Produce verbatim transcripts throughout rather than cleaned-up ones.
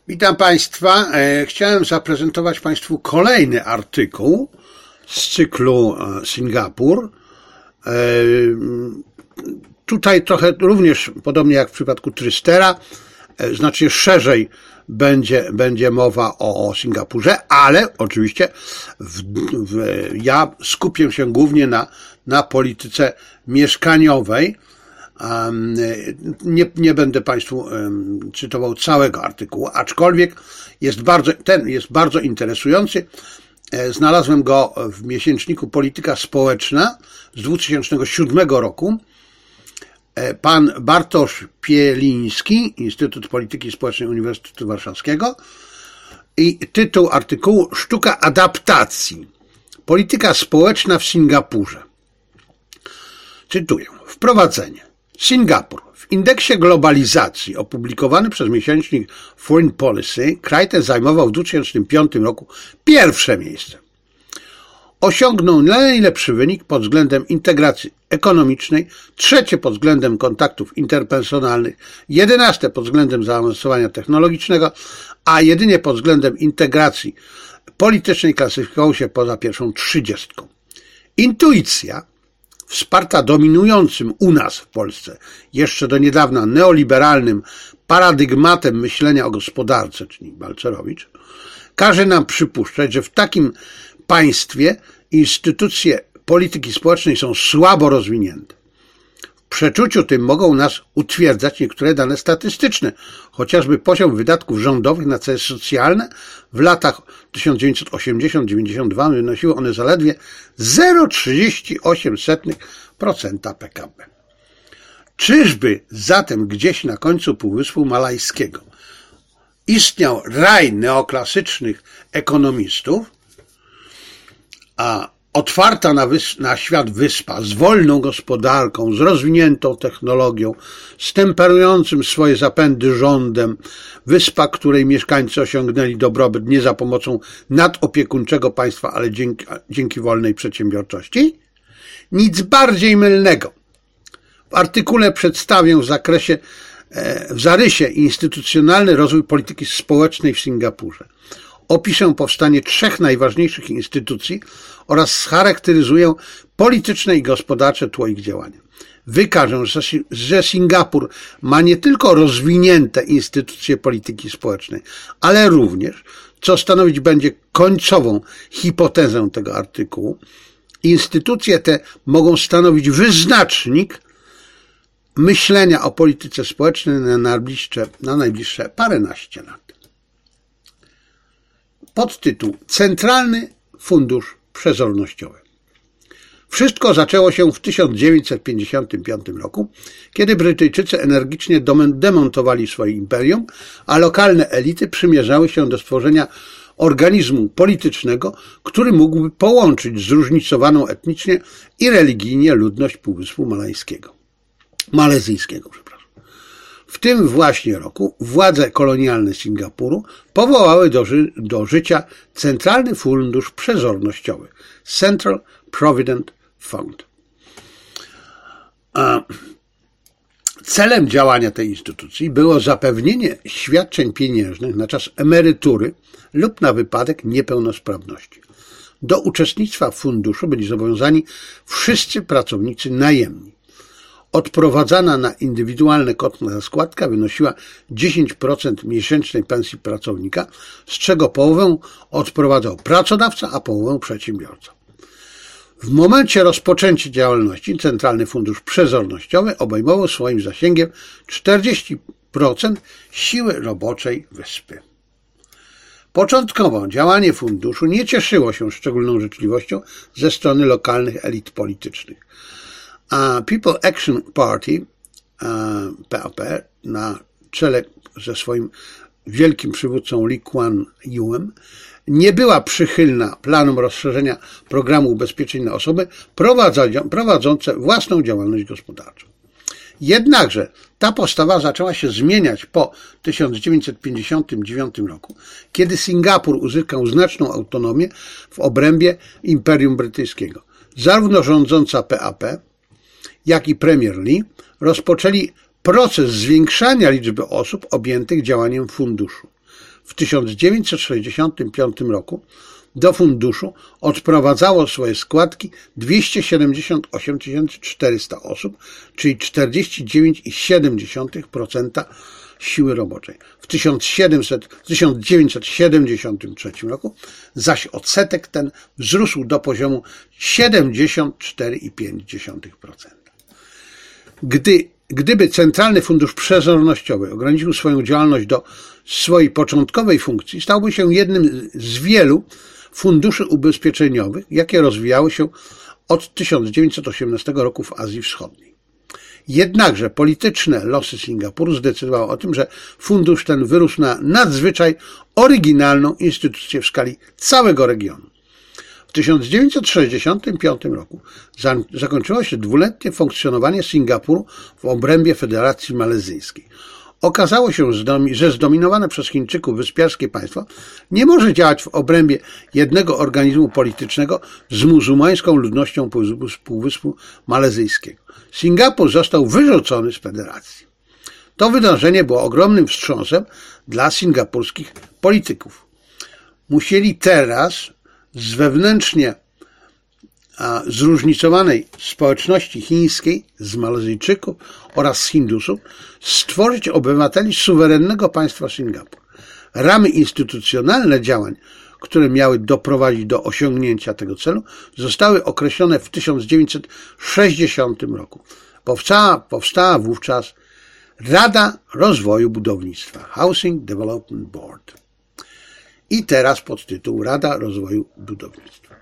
Witam Państwa. Chciałem zaprezentować Państwu kolejny artykuł z cyklu Singapur. Tutaj trochę również, podobnie jak w przypadku Trystera, znacznie szerzej będzie, będzie mowa o, o Singapurze, ale oczywiście w, w, ja skupię się głównie na, na polityce mieszkaniowej. Nie, nie będę Państwu cytował całego artykułu, aczkolwiek jest bardzo, ten jest bardzo interesujący. Znalazłem go w miesięczniku Polityka Społeczna z dwa tysiące siódmego roku. Pan Bartosz Pieliński, Instytut Polityki Społecznej Uniwersytetu Warszawskiego, i tytuł artykułu: Sztuka adaptacji. Polityka społeczna w Singapurze. Cytuję. Wprowadzenie. Singapur. W indeksie globalizacji opublikowany przez miesięcznik Foreign Policy kraj ten zajmował w dwa tysiące piątym roku pierwsze miejsce. Osiągnął najlepszy wynik pod względem integracji ekonomicznej, trzecie pod względem kontaktów interpersonalnych, jedenaste pod względem zaawansowania technologicznego, a jedynie pod względem integracji politycznej klasyfikował się poza pierwszą trzydziestką. Intuicja, wsparta dominującym u nas w Polsce jeszcze do niedawna neoliberalnym paradygmatem myślenia o gospodarce, czyli Balcerowicz, każe nam przypuszczać, że w takim państwie instytucje polityki społecznej są słabo rozwinięte. W przeczuciu tym mogą nas utwierdzać niektóre dane statystyczne, chociażby poziom wydatków rządowych na cele socjalne w latach tysiąc dziewięćset osiemdziesiąt do dziewięćdziesiątego drugiego wynosiły one zaledwie zero przecinek trzydzieści osiem procent P K B. Czyżby zatem gdzieś na końcu Półwyspu Malajskiego istniał raj neoklasycznych ekonomistów, a otwarta na, wys- na świat wyspa z wolną gospodarką, z rozwiniętą technologią, z temperującym swoje zapędy rządem, wyspa, której mieszkańcy osiągnęli dobrobyt nie za pomocą nadopiekuńczego państwa, ale dzięki, dzięki wolnej przedsiębiorczości? Nic bardziej mylnego. W artykule przedstawię w zakresie, w zarysie instytucjonalny rozwój polityki społecznej w Singapurze. Opiszę powstanie trzech najważniejszych instytucji oraz scharakteryzuję polityczne i gospodarcze tło ich działania. Wykażę, że Singapur ma nie tylko rozwinięte instytucje polityki społecznej, ale również, co stanowić będzie końcową hipotezę tego artykułu, instytucje te mogą stanowić wyznacznik myślenia o polityce społecznej na najbliższe, na najbliższe paręnaście lat. Podtytuł: Centralny Fundusz Przezornościowy. Wszystko zaczęło się w tysiąc dziewięćset pięćdziesiątym piątym roku, kiedy Brytyjczycy energicznie demontowali swoje imperium, a lokalne elity przymierzały się do stworzenia organizmu politycznego, który mógłby połączyć zróżnicowaną etnicznie i religijnie ludność Półwyspu Malajskiego. Malezyjskiego, przepraszam. W tym właśnie roku władze kolonialne Singapuru powołały do, ży- do życia Centralny Fundusz Przezornościowy, Central Provident Fund. A celem działania tej instytucji było zapewnienie świadczeń pieniężnych na czas emerytury lub na wypadek niepełnosprawności. Do uczestnictwa w funduszu byli zobowiązani wszyscy pracownicy najemni. Odprowadzana na indywidualne konta składka wynosiła dziesięć procent miesięcznej pensji pracownika, z czego połowę odprowadzał pracodawca, a połowę przedsiębiorca. W momencie rozpoczęcia działalności Centralny Fundusz Przezornościowy obejmował swoim zasięgiem czterdzieści procent siły roboczej wyspy. Początkowo działanie funduszu nie cieszyło się szczególną życzliwością ze strony lokalnych elit politycznych. A People Action Party, P A P, na czele ze swoim wielkim przywódcą Lee Kuan Yewem, nie była przychylna planom rozszerzenia programu ubezpieczeń na osoby prowadzące własną działalność gospodarczą. Jednakże ta postawa zaczęła się zmieniać po tysiąc dziewięćset pięćdziesiątym dziewiątym roku, kiedy Singapur uzyskał znaczną autonomię w obrębie Imperium Brytyjskiego. Zarówno rządząca P A P, jak i premier Lee rozpoczęli proces zwiększania liczby osób objętych działaniem funduszu. w tysiąc dziewięćset sześćdziesiątym piątym roku do funduszu odprowadzało swoje składki dwieście siedemdziesiąt osiem tysięcy czterysta osób, czyli czterdzieści dziewięć przecinek siedem procent siły roboczej. W tysiąc dziewięćset siedemdziesiątym trzecim roku zaś odsetek ten wzrósł do poziomu siedemdziesiąt cztery przecinek pięć procent. Gdy, gdyby Centralny Fundusz Przezornościowy ograniczył swoją działalność do swojej początkowej funkcji, stałby się jednym z wielu funduszy ubezpieczeniowych, jakie rozwijały się od tysiąc dziewięćset osiemnastego roku w Azji Wschodniej. Jednakże polityczne losy Singapuru zdecydowały o tym, że fundusz ten wyrósł na nadzwyczaj oryginalną instytucję w skali całego regionu. W tysiąc dziewięćset sześćdziesiątym piątym roku zakończyło się dwuletnie funkcjonowanie Singapuru w obrębie Federacji Malezyjskiej. Okazało się, że zdominowane przez Chińczyków wyspiarskie państwo nie może działać w obrębie jednego organizmu politycznego z muzułmańską ludnością Półwyspu Malezyjskiego. Singapur został wyrzucony z federacji. To wydarzenie było ogromnym wstrząsem dla singapurskich polityków. Musieli teraz z wewnętrznie zróżnicowanej społeczności chińskiej, z Malezyjczyków oraz z Hindusów, stworzyć obywateli suwerennego państwa Singapur. Ramy instytucjonalne działań, które miały doprowadzić do osiągnięcia tego celu, zostały określone w tysiąc dziewięćset sześćdziesiątym roku. Powstała, powstała wówczas Rada Rozwoju Budownictwa, Housing Development Board. I teraz podtytuł Rada Rozwoju Budownictwa.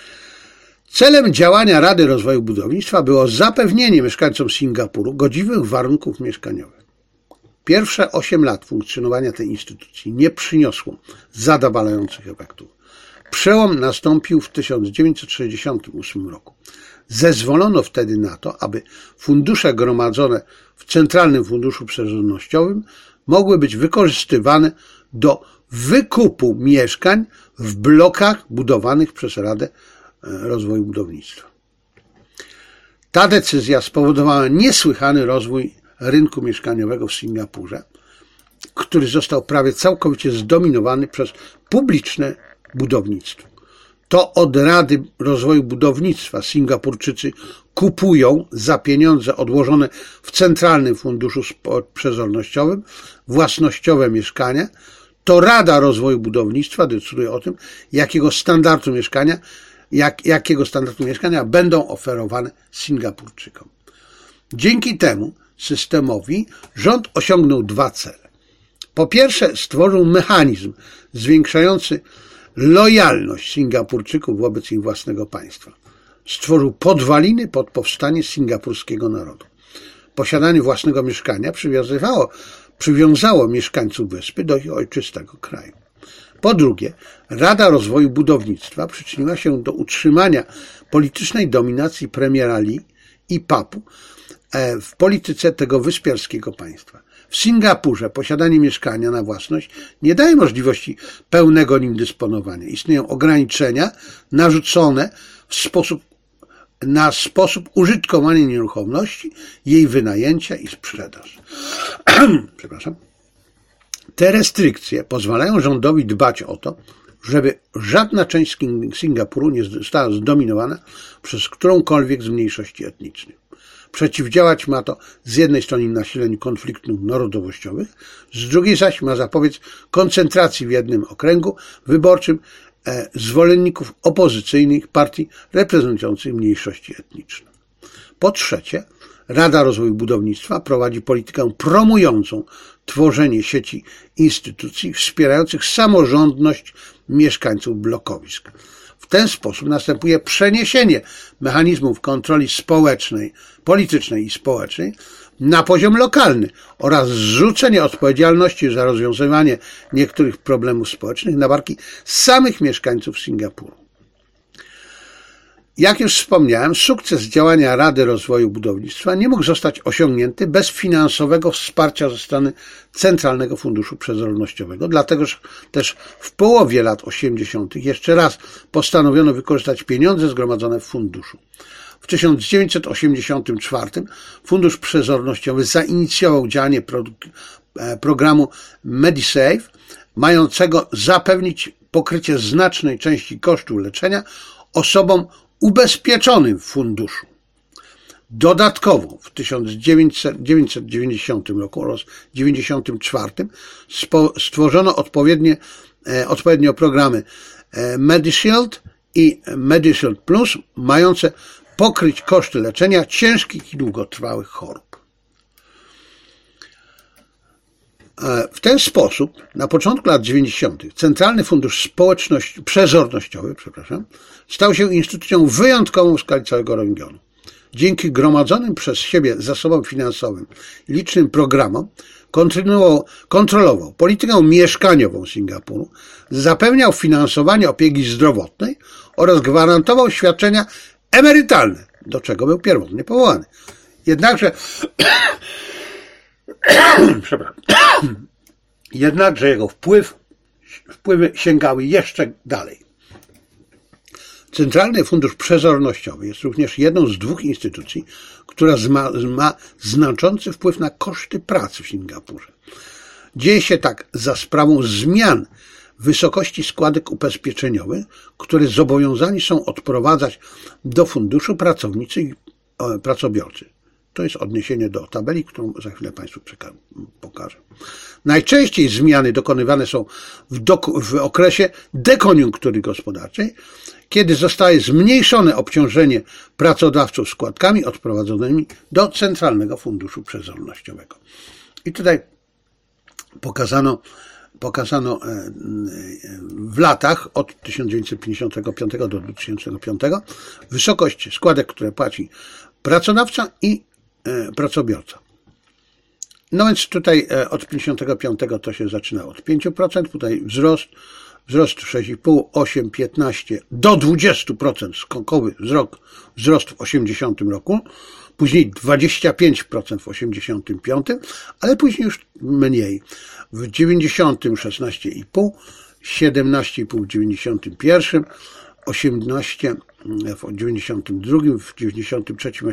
Celem działania Rady Rozwoju Budownictwa było zapewnienie mieszkańcom Singapuru godziwych warunków mieszkaniowych. Pierwsze osiem lat funkcjonowania tej instytucji nie przyniosło zadowalających efektów. Przełom nastąpił w tysiąc dziewięćset sześćdziesiątym ósmym roku. Zezwolono wtedy na to, aby fundusze gromadzone w Centralnym Funduszu Przezornościowym mogły być wykorzystywane do wykupu mieszkań w blokach budowanych przez Radę Rozwoju Budownictwa. Ta decyzja spowodowała niesłychany rozwój rynku mieszkaniowego w Singapurze, który został prawie całkowicie zdominowany przez publiczne budownictwo. To od Rady Rozwoju Budownictwa Singapurczycy kupują za pieniądze odłożone w Centralnym Funduszu Przezornościowym własnościowe mieszkania. To Rada Rozwoju Budownictwa decyduje o tym, jakiego standardu mieszkania Jak, jakiego standardu mieszkania będą oferowane Singapurczykom. Dzięki temu systemowi rząd osiągnął dwa cele. Po pierwsze, stworzył mechanizm zwiększający lojalność Singapurczyków wobec ich własnego państwa. Stworzył podwaliny pod powstanie singapurskiego narodu. Posiadanie własnego mieszkania przywiązywało, przywiązało mieszkańców wyspy do ich ojczystego kraju. Po drugie, Rada Rozwoju Budownictwa przyczyniła się do utrzymania politycznej dominacji premiera Lee i Papu w polityce tego wyspiarskiego państwa. W Singapurze posiadanie mieszkania na własność nie daje możliwości pełnego nim dysponowania. Istnieją ograniczenia narzucone w sposób, na sposób użytkowania nieruchomości, jej wynajęcia i sprzedaż. Przepraszam. Te restrykcje pozwalają rządowi dbać o to, żeby żadna część Singapuru nie została zdominowana przez którąkolwiek z mniejszości etnicznych. Przeciwdziałać ma to z jednej strony nasileniu konfliktów narodowościowych, z drugiej zaś ma zapobiec koncentracji w jednym okręgu wyborczym zwolenników opozycyjnych partii reprezentujących mniejszości etniczne. Po trzecie, Rada Rozwoju Budownictwa prowadzi politykę promującą tworzenie sieci instytucji wspierających samorządność mieszkańców blokowisk. W ten sposób następuje przeniesienie mechanizmów kontroli społecznej, politycznej i społecznej na poziom lokalny oraz zrzucenie odpowiedzialności za rozwiązywanie niektórych problemów społecznych na barki samych mieszkańców Singapuru. Jak już wspomniałem, sukces działania Rady Rozwoju Budownictwa nie mógł zostać osiągnięty bez finansowego wsparcia ze strony Centralnego Funduszu Przezornościowego, dlatego też w połowie lat osiemdziesiątych jeszcze raz postanowiono wykorzystać pieniądze zgromadzone w funduszu. W tysiąc dziewięćset osiemdziesiątym czwartym Fundusz Przezornościowy zainicjował działanie programu MediSave, mającego zapewnić pokrycie znacznej części kosztów leczenia osobom ubezpieczonym w funduszu. Dodatkowo w tysiąc dziewięćset dziewięćdziesiątym roku oraz tysiąc dziewięćset dziewięćdziesiątym czwartym stworzono odpowiednie, odpowiednio programy MediShield i MediShield Plus, mające pokryć koszty leczenia ciężkich i długotrwałych chorób. W ten sposób na początku lat dziewięćdziesiątych Centralny Fundusz Społeczności, Przezornościowy przepraszam, stał się instytucją wyjątkową w skali całego regionu. Dzięki gromadzonym przez siebie zasobom finansowym i licznym programom kontrolował, kontrolował politykę mieszkaniową Singapuru, zapewniał finansowanie opieki zdrowotnej oraz gwarantował świadczenia emerytalne, do czego był pierwotnie powołany. Jednakże przepraszam, jednakże jego wpływ, wpływy sięgały jeszcze dalej. Centralny Fundusz Przezornościowy jest również jedną z dwóch instytucji, która ma, ma znaczący wpływ na koszty pracy w Singapurze. Dzieje się tak za sprawą zmian wysokości składek ubezpieczeniowych, które zobowiązani są odprowadzać do funduszu pracownicy i pracobiorcy. To jest odniesienie do tabeli, którą za chwilę Państwu pokażę. Najczęściej zmiany dokonywane są w, doku, w okresie dekoniunktury gospodarczej, kiedy zostaje zmniejszone obciążenie pracodawców składkami odprowadzonymi do Centralnego Funduszu Przezornościowego. I tutaj pokazano, pokazano w latach od tysiąc dziewięćset pięćdziesiątego piątego do dwutysięcznego piątego wysokość składek, które płaci pracodawca i pracobiorca. No więc tutaj od pięćdziesiątego piątego to się zaczyna od pięć procent, tutaj wzrost, wzrost sześć i pół, osiem, piętnaście do dwadzieścia procent skokowy wzrost, wzrost w osiemdziesiątym roku, później dwadzieścia pięć procent w osiemdziesiątym piątym, ale później już mniej. W dziewięćdziesiątym szesnaście i pół, siedemnaście i pół w dziewięćdziesiątym pierwszym, osiemnaście w dziewięćdziesiątym drugim, w dziewięćdziesiątym trzecim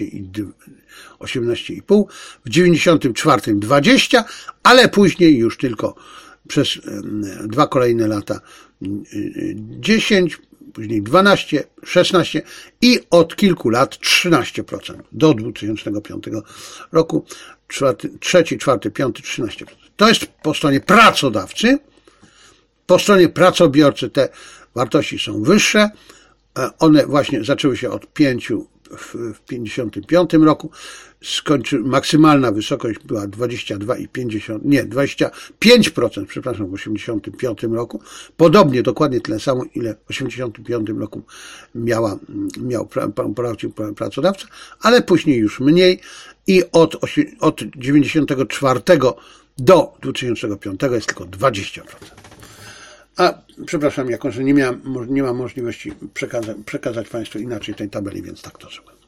osiemnaście i pół, w dziewięćdziesiątym czwartym dwadzieścia, ale później już tylko przez dwa kolejne lata dziesięć, później dwanaście, szesnaście i od kilku lat trzynaście procent do dwutysięcznego piątego roku, trzeci, czwarty, piąty, trzynaście procent. To jest po stronie pracodawcy. Po stronie pracobiorcy te wartości są wyższe. One właśnie zaczęły się od pięciu w pięćdziesiątym piątym roku. Skończy, maksymalna wysokość była dwadzieścia dwa i pięćdziesiąt, nie, dwadzieścia pięć procent, przepraszam, w osiemdziesiątym piątym roku. Podobnie, dokładnie tyle samo, ile w osiemdziesiątym piątym roku miała, miał płacił pracodawca, ale później już mniej i od, od dziewięćdziesiątego czwartego do dwutysięcznego piątego jest tylko dwadzieścia procent. A, przepraszam, jako że nie miałem, nie mam możliwości przekazać, przekazać Państwu inaczej tej tabeli, więc tak to zrobię.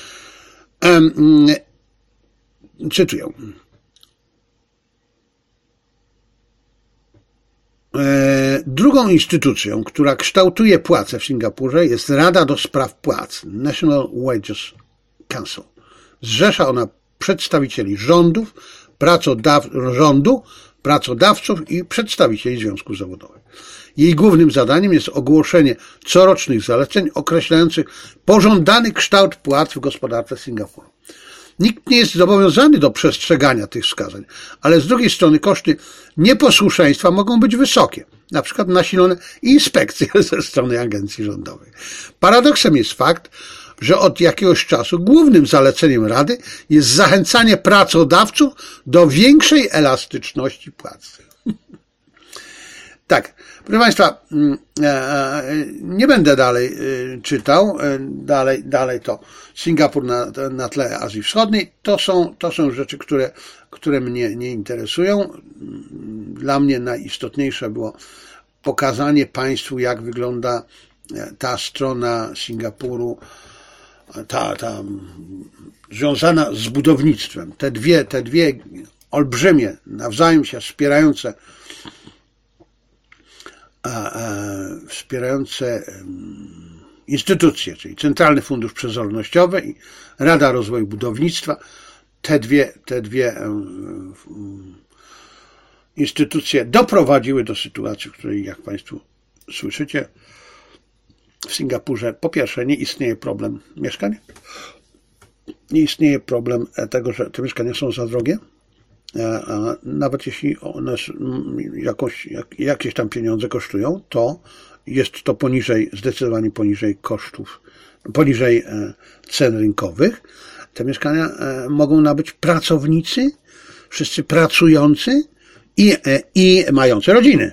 Um, cytuję. E, drugą instytucją, która kształtuje płace w Singapurze, jest Rada do Spraw Płac, National Wages Council. Zrzesza ona przedstawicieli rządów, pracodaw, rządu, pracodawców i przedstawicieli związków zawodowych. Jej głównym zadaniem jest ogłoszenie corocznych zaleceń określających pożądany kształt płac w gospodarce Singapuru. Nikt nie jest zobowiązany do przestrzegania tych wskazań, ale z drugiej strony koszty nieposłuszeństwa mogą być wysokie, na przykład nasilone inspekcje ze strony agencji rządowych. Paradoksem jest fakt, że od jakiegoś czasu głównym zaleceniem Rady jest zachęcanie pracodawców do większej elastyczności płacy. Tak, proszę Państwa, nie będę dalej czytał, dalej, dalej to Singapur na, na tle Azji Wschodniej, to są, to są rzeczy, które, które mnie nie interesują. Dla mnie najistotniejsze było pokazanie Państwu, jak wygląda ta strona Singapuru, ta, ta związana z budownictwem. Te dwie, te dwie olbrzymie, nawzajem się wspierające A, a, wspierające um, instytucje, czyli Centralny Fundusz Przezornościowy i Rada Rozwoju Budownictwa, te dwie, te dwie um, instytucje doprowadziły do sytuacji, w której, jak Państwo słyszycie, w Singapurze po pierwsze nie istnieje problem mieszkań, nie istnieje problem tego, że te mieszkania są za drogie, a nawet jeśli one jakoś, jak, jakieś tam pieniądze kosztują, to jest to poniżej, zdecydowanie poniżej kosztów, poniżej cen rynkowych. Te mieszkania mogą nabyć pracownicy, wszyscy pracujący i, i mający rodziny.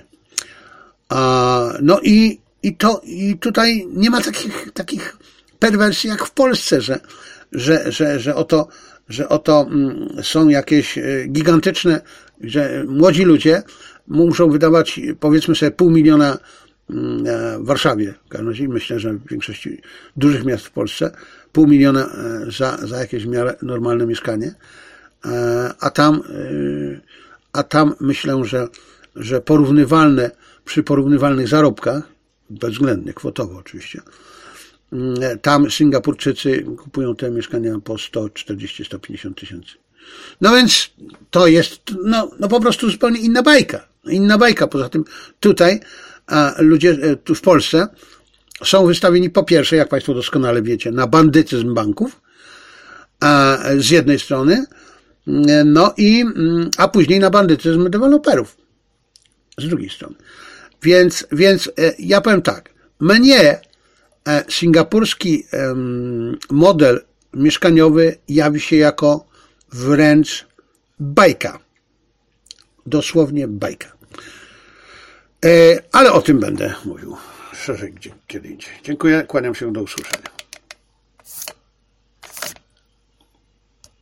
No i, i, to, i tutaj nie ma takich, takich perwersji jak w Polsce, że, że, że, że oto, że oto są jakieś gigantyczne, że młodzi ludzie muszą wydawać, powiedzmy sobie, pół miliona w Warszawie, w każdym razie myślę, że w większości dużych miast w Polsce, pół miliona za, za jakieś w miarę normalne mieszkanie, a tam, a tam myślę, że, że porównywalne, przy porównywalnych zarobkach, bezwzględnie, kwotowo oczywiście, tam Singapurczycy kupują te mieszkania po sto czterdzieści do stu pięćdziesięciu tysięcy. No więc to jest no, no po prostu zupełnie inna bajka. Inna bajka. Poza tym tutaj a ludzie tu w Polsce są wystawieni po pierwsze, jak Państwo doskonale wiecie, na bandytyzm banków, a z jednej strony, no i, a później na bandytyzm deweloperów z drugiej strony. Więc, więc ja powiem tak, mnie singapurski model mieszkaniowy jawi się jako wręcz bajka. Dosłownie bajka. Ale o tym będę mówił szerzej gdzie, kiedy indziej. Dziękuję, kłaniam się, do usłyszenia.